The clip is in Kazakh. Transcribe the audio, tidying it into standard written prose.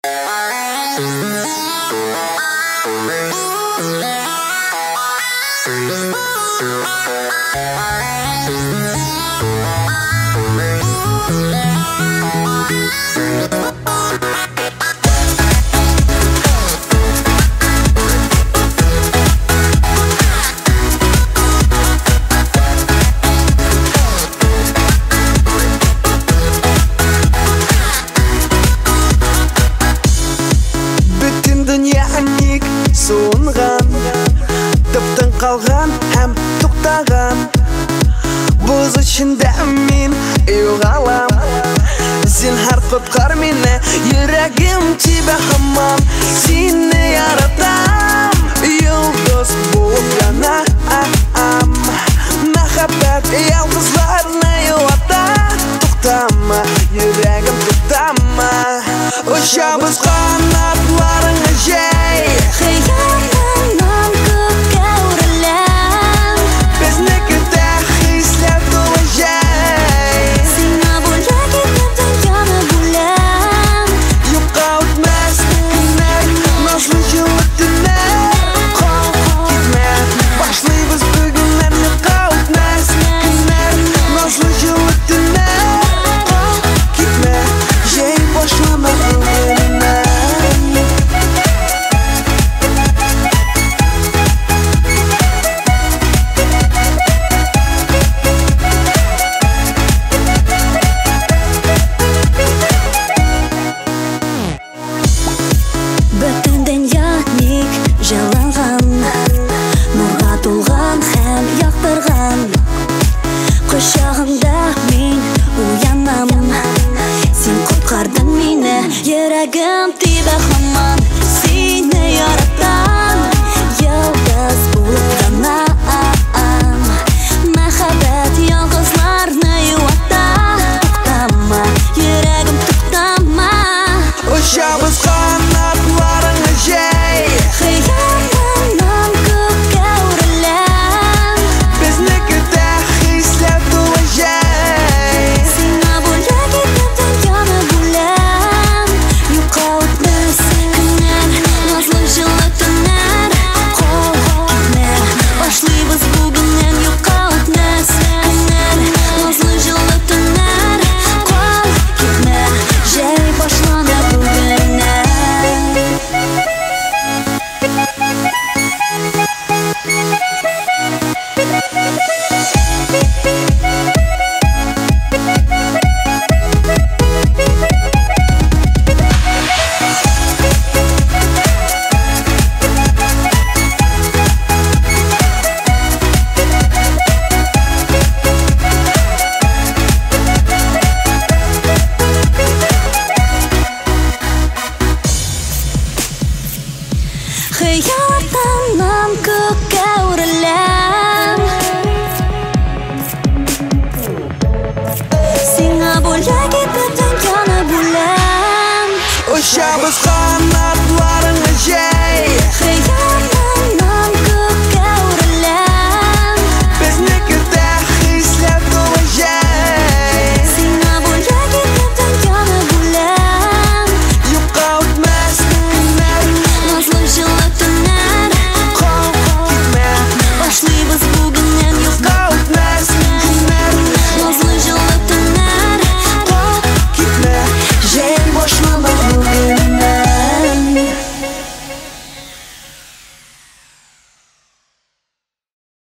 Суынған, тыптың қалған әм тоқтаған. Бұз ішінде мен ұйғалам. Сен әр құтқар мені, жүрегім тебе хамам. Сені яратам, йылдыз болып янам. Махаббат ялғызларына юата. Тоқтама, жүрегім тоқтама. Ұшамыз қанаттарыңа жай. Хыялымнан көкке өрілем. Біздікіде хислер толы жай. Сені бөлек етіп дүнияны бөлем. Жоғалтмас күннен, назлы жылы түннен. Кетме, башлайбыз бүгіннен. Жоғалтмас күннен, назлы жылы түннен. Кетме, жай башлама бүгіннен. Бүтін дүния ник жаланған, нұрға толған һәм яқтырған. Құшағыңда мен уянам. Сен құтқардың мені, жүрегім тебе хамам. Сені яратам, йылдыз болып янам. Махаббат ялғызларны юата. Тоқтама, жүрегім тоқтама. Ұшамыз қанаттарыңа жай. Хыялымнан көкке өрілем. Біздікіде хислер толы жай. Сені бөлек етіп дүнияны бөлем. Жоғалтмас күннен, назлы жылы түннен. Кетме, башлайбыз бүгіннен. Жоғалтмас күннен, назлы жылы түннен. Кетме, жай башлана бүгіннен. Хыялымнан көкке өрілем. Сені бөлек етіп дүнияны бөлем. Ұшамыз қанаттарыңа